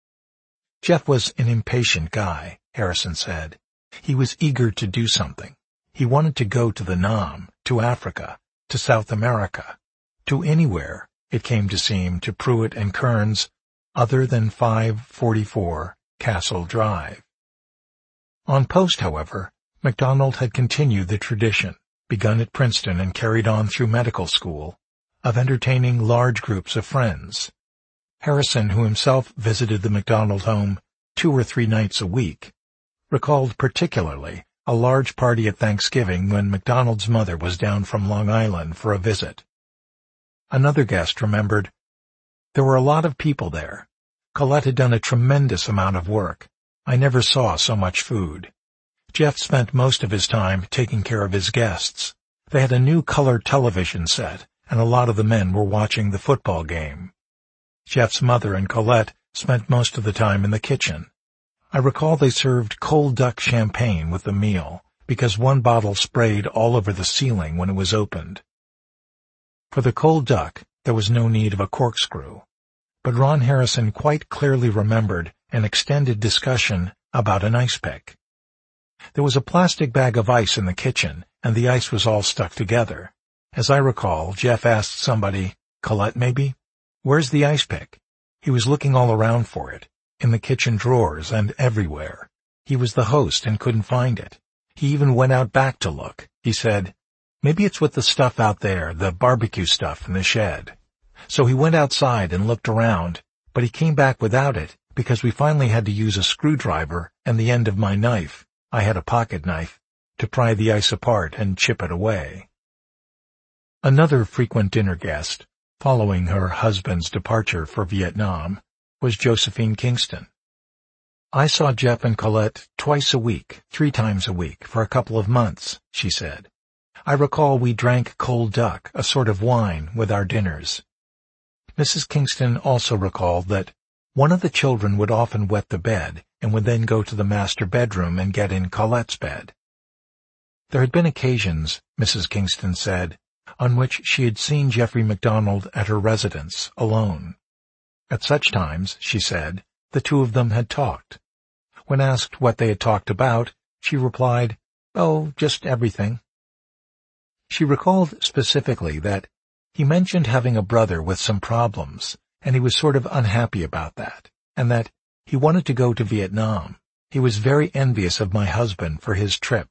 Jeff was an impatient guy, Harrison said. He was eager to do something. He wanted to go to the Nam, to Africa, to South America, to anywhere, it came to seem to Pruitt and Kearns, other than 544 Castle Drive. On post, however, MacDonald had continued the tradition, begun at Princeton and carried on through medical school, of entertaining large groups of friends. Harrison, who himself visited the MacDonald home 2 or 3 nights a week, recalled particularly a large party at Thanksgiving when MacDonald's mother was down from Long Island for a visit. Another guest remembered, "There were a lot of people there. Colette had done a tremendous amount of work. I never saw so much food. Jeff spent most of his time taking care of his guests. They had a new color television set, and a lot of the men were watching the football game. Jeff's mother and Colette spent most of the time in the kitchen. I recall they served cold duck champagne with the meal, because one bottle sprayed all over the ceiling when it was opened." For the cold duck, there was no need of a corkscrew, but Ron Harrison quite clearly remembered an extended discussion about an ice pick. There was a plastic bag of ice in the kitchen, and the ice was all stuck together. As I recall, Jeff asked somebody, Colette maybe, "Where's the ice pick?" He was looking all around for it, in the kitchen drawers and everywhere. He was the host and couldn't find it. He even went out back to look. He said, "Maybe it's with the stuff out there, the barbecue stuff in the shed." So he went outside and looked around, but he came back without it because we finally had to use a screwdriver and the end of my knife, I had a pocket knife, to pry the ice apart and chip it away. Another frequent dinner guest, following her husband's departure for Vietnam, was Josephine Kingston. "I saw Jeff and Colette twice a week, 3 times a week, for a couple of months," she said. "I recall we drank cold duck, a sort of wine, with our dinners." Mrs. Kingston also recalled that one of the children would often wet the bed and would then go to the master bedroom and get in Colette's bed. There had been occasions, Mrs. Kingston said, on which she had seen Jeffrey MacDonald at her residence, alone. At such times, she said, the two of them had talked. When asked what they had talked about, she replied, "Oh, just everything." She recalled specifically that he mentioned having a brother with some problems, and he was sort of unhappy about that, and that He wanted to go to Vietnam. He was very envious of my husband for his trip.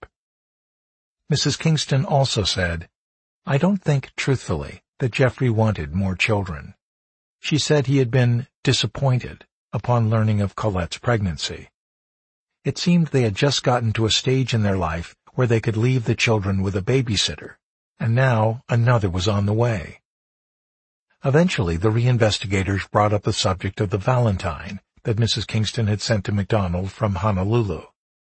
Mrs. Kingston also said, I don't think, truthfully, that Jeffrey wanted more children. She said he had been disappointed upon learning of Colette's pregnancy. It seemed they had just gotten to a stage in their life where they could leave the children with a babysitter, and now another was on the way. Eventually, the reinvestigators brought up the subject of the valentine that Mrs. Kingston had sent to MacDonald from Honolulu.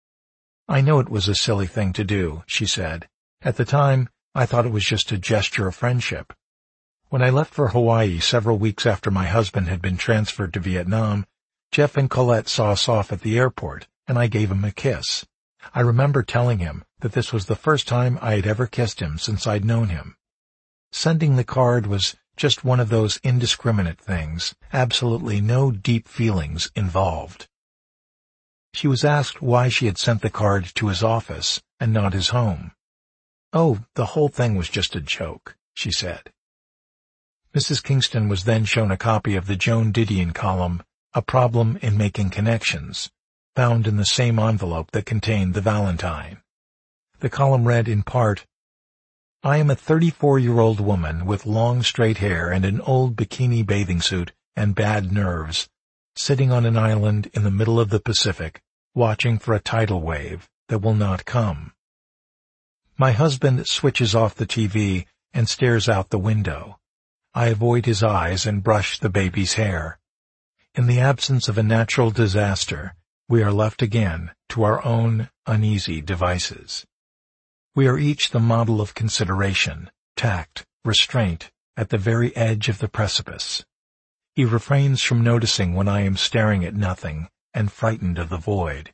I know it was a silly thing to do, she said. At the time, I thought it was just a gesture of friendship. When I left for Hawaii several weeks after my husband had been transferred to Vietnam, Jeff and Colette saw us off at the airport, and I gave him a kiss. I remember telling him that this was the first time I had ever kissed him since I'd known him. Sending the card was just one of those indiscriminate things, absolutely no deep feelings involved. She was asked why she had sent the card to his office and not his home. Oh, the whole thing was just a joke, she said. Mrs. Kingston was then shown a copy of the Joan Didion column, A Problem in Making Connections, found in the same envelope that contained the valentine. The column read in part, I am a 34-year-old woman with long straight hair and an old bikini bathing suit and bad nerves, sitting on an island in the middle of the Pacific, watching for a tidal wave that will not come. My husband switches off the TV and stares out the window. I avoid his eyes and brush the baby's hair. In the absence of a natural disaster, we are left again to our own uneasy devices. We are each the model of consideration, tact, restraint, at the very edge of the precipice. He refrains from noticing when I am staring at nothing and frightened of the void.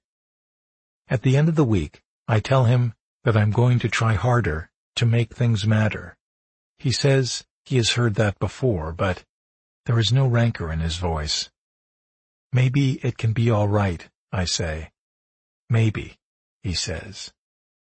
At the end of the week, I tell him that I'm going to try harder to make things matter. He says he has heard that before, but there is no rancor in his voice. Maybe it can be all right, I say. Maybe, he says.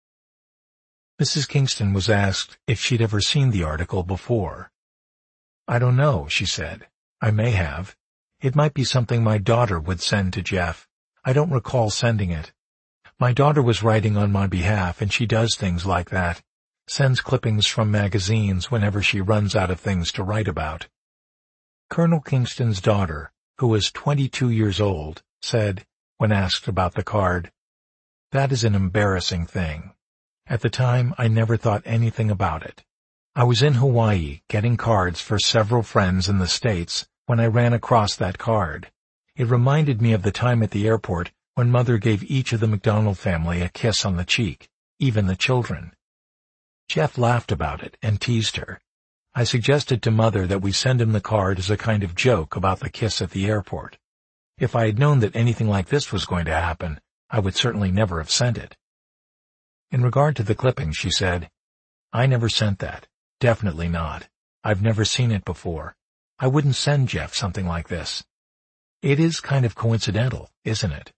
Mrs. Kingston was asked if she'd ever seen the article before. I don't know, she said. I may have. It might be something my daughter would send to Jeff. I don't recall sending it. My daughter was writing on my behalf, and she does things like that, sends clippings from magazines whenever she runs out of things to write about. Colonel Kingston's daughter, who was 22 years old, said, when asked about the card, That is an embarrassing thing. At the time, I never thought anything about it. I was in Hawaii getting cards for several friends in the States when I ran across that card. It reminded me of the time at the airport when Mother gave each of the MacDonald family a kiss on the cheek, even the children. Jeff laughed about it and teased her. I suggested to Mother that we send him the card as a kind of joke about the kiss at the airport. If I had known that anything like this was going to happen, I would certainly never have sent it. In regard to the clipping, she said, I never sent that. Definitely not. I've never seen it before. I wouldn't send Jeff something like this. It is kind of coincidental, isn't it?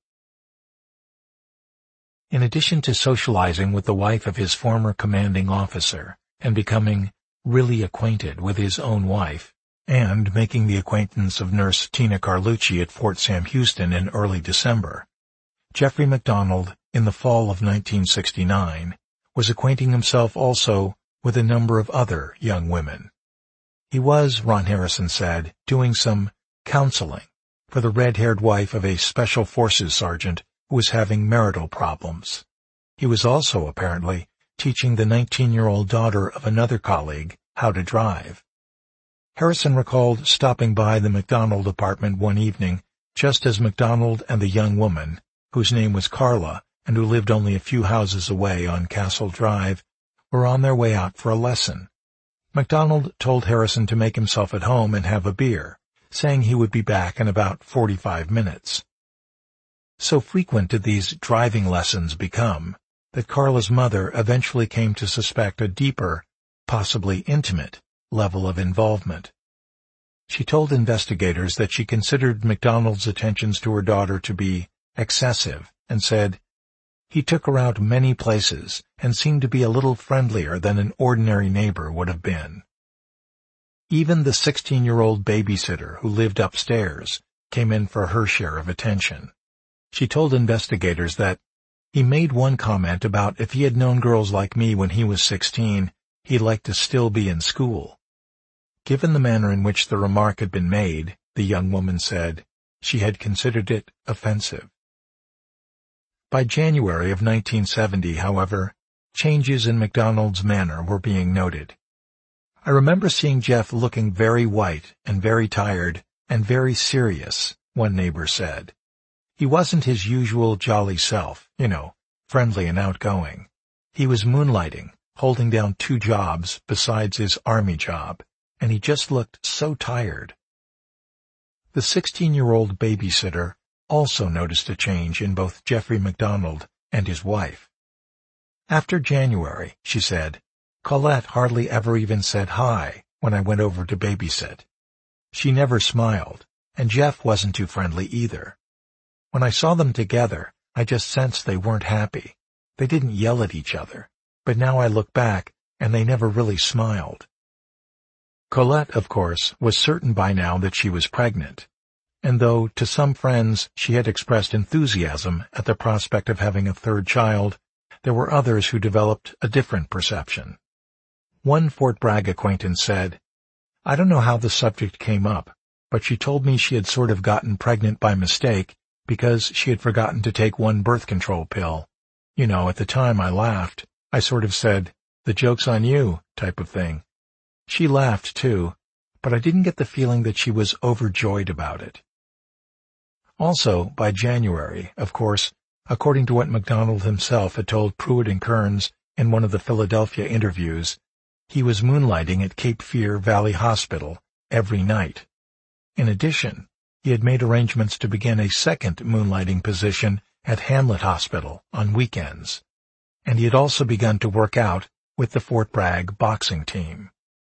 In addition to socializing with the wife of his former commanding officer and becoming really acquainted with his own wife, and making the acquaintance of Nurse Tina Carlucci at Fort Sam Houston in early December, Jeffrey MacDonald, in the fall of 1969, was acquainting himself also with a number of other young women. He was, Ron Harrison said, doing some counseling for the red-haired wife of a Special Forces sergeant who was having marital problems. He was also, apparently, teaching the 19-year-old daughter of another colleague how to drive. Harrison recalled stopping by the MacDonald apartment one evening just as MacDonald and the young woman, whose name was Carla and who lived only a few houses away on Castle Drive, were on their way out for a lesson. MacDonald told Harrison to make himself at home and have a beer, saying he would be back in about 45 minutes. So frequent did these driving lessons become that Carla's mother eventually came to suspect a deeper, possibly intimate, level of involvement. She told investigators that she considered MacDonald's attentions to her daughter to be excessive and said, He took her out many places and seemed to be a little friendlier than an ordinary neighbor would have been. Even the 16-year-old babysitter who lived upstairs, came in for her share of attention. She told investigators that he made one comment about if he had known girls like me when he was 16, he'd like to still be in school. Given the manner in which the remark had been made, the young woman said, she had considered it offensive. By January of 1970, however, changes in MacDonald's manner were being noted. I remember seeing Jeff looking very white and very tired and very serious, one neighbor said. He wasn't his usual jolly self, friendly and outgoing. He was moonlighting, holding down 2 jobs besides his army job, and he just looked so tired. The 16-year-old babysitter also noticed a change in both Jeffrey MacDonald and his wife. After January, she said, Colette hardly ever even said hi when I went over to babysit. She never smiled, and Jeff wasn't too friendly either. When I saw them together, I just sensed they weren't happy. They didn't yell at each other, but now I look back, and they never really smiled. Colette, of course, was certain by now that she was pregnant, and though to some friends she had expressed enthusiasm at the prospect of having a 3rd child, there were others who developed a different perception. One Fort Bragg acquaintance said, I don't know how the subject came up, but she told me she had sort of gotten pregnant by mistake because she had forgotten to take one birth control pill. At the time I laughed. I sort of said, the joke's on you, type of thing. She laughed too, but I didn't get the feeling that she was overjoyed about it. Also, by January, of course, according to what MacDonald himself had told Pruitt and Kearns in one of the Philadelphia interviews, he was moonlighting at Cape Fear Valley Hospital every night. In addition, he had made arrangements to begin a 2nd moonlighting position at Hamlet Hospital on weekends, and he had also begun to work out with the Fort Bragg boxing team.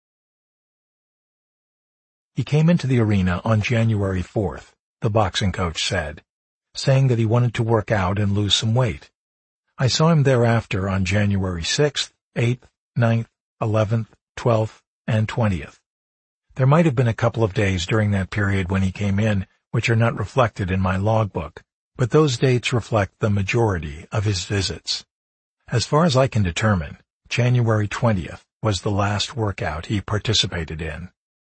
He came into the arena on January 4th, the boxing coach said, saying that he wanted to work out and lose some weight. I saw him thereafter on January 6th, 8th, 9th, 11th, 12th, and 20th. There might have been a couple of days during that period when he came in which are not reflected in my logbook, but those dates reflect the majority of his visits. As far as I can determine, January 20th was the last workout he participated in.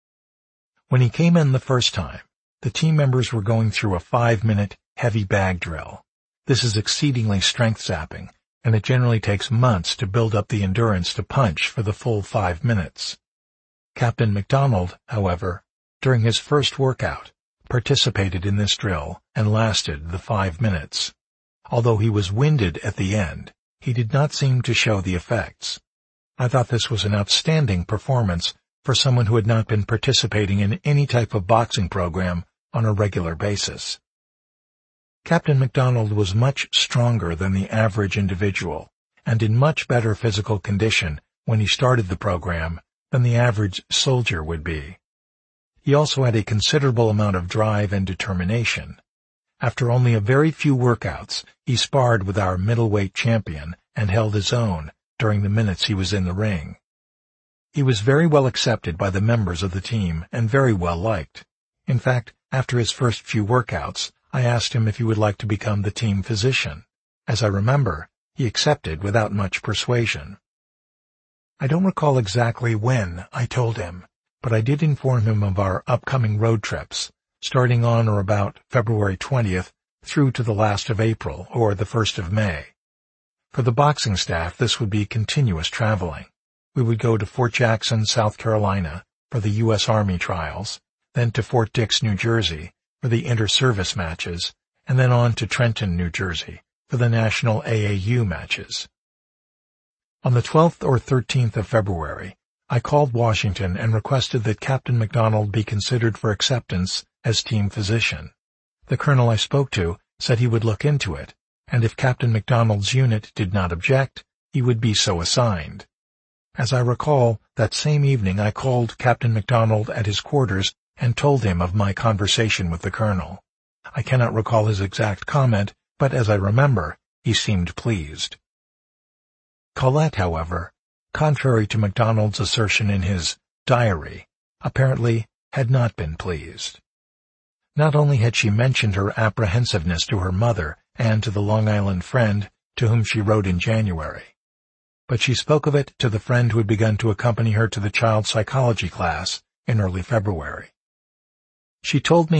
When he came in the first time, the team members were going through a 5-minute heavy bag drill. This is exceedingly strength-sapping, and it generally takes months to build up the endurance to punch for the full 5 minutes. Captain MacDonald, however, during his first workout, participated in this drill and lasted the 5 minutes. Although he was winded at the end, he did not seem to show the effects. I thought this was an outstanding performance for someone who had not been participating in any type of boxing program on a regular basis. Captain MacDonald was much stronger than the average individual, and in much better physical condition when he started the program than the average soldier would be. He also had a considerable amount of drive and determination. After only a very few workouts, he sparred with our middleweight champion and held his own during the minutes he was in the ring. He was very well accepted by the members of the team and very well liked. In fact, after his first few workouts, I asked him if he would like to become the team physician. As I remember, he accepted without much persuasion. I don't recall exactly when I told him, but I did inform him of our upcoming road trips, starting on or about February 20th through to the last of April or the 1st of May. For the boxing staff, this would be continuous traveling. We would go to Fort Jackson, South Carolina, for the U.S. Army trials, then to Fort Dix, New Jersey, for the inter-service matches, and then on to Trenton, New Jersey, for the national AAU matches. On the 12th or 13th of February, I called Washington and requested that Captain MacDonald be considered for acceptance as team physician. The colonel I spoke to said he would look into it, and if Captain MacDonald's unit did not object, he would be so assigned. As I recall, that same evening I called Captain MacDonald at his quarters and told him of my conversation with the colonel. I cannot recall his exact comment, but as I remember, he seemed pleased. Colette, however, contrary to MacDonald's assertion in his diary, apparently had not been pleased. Not only had she mentioned her apprehensiveness to her mother and to the Long Island friend to whom she wrote in January, but she spoke of it to the friend who had begun to accompany her to the child psychology class in early February. She told me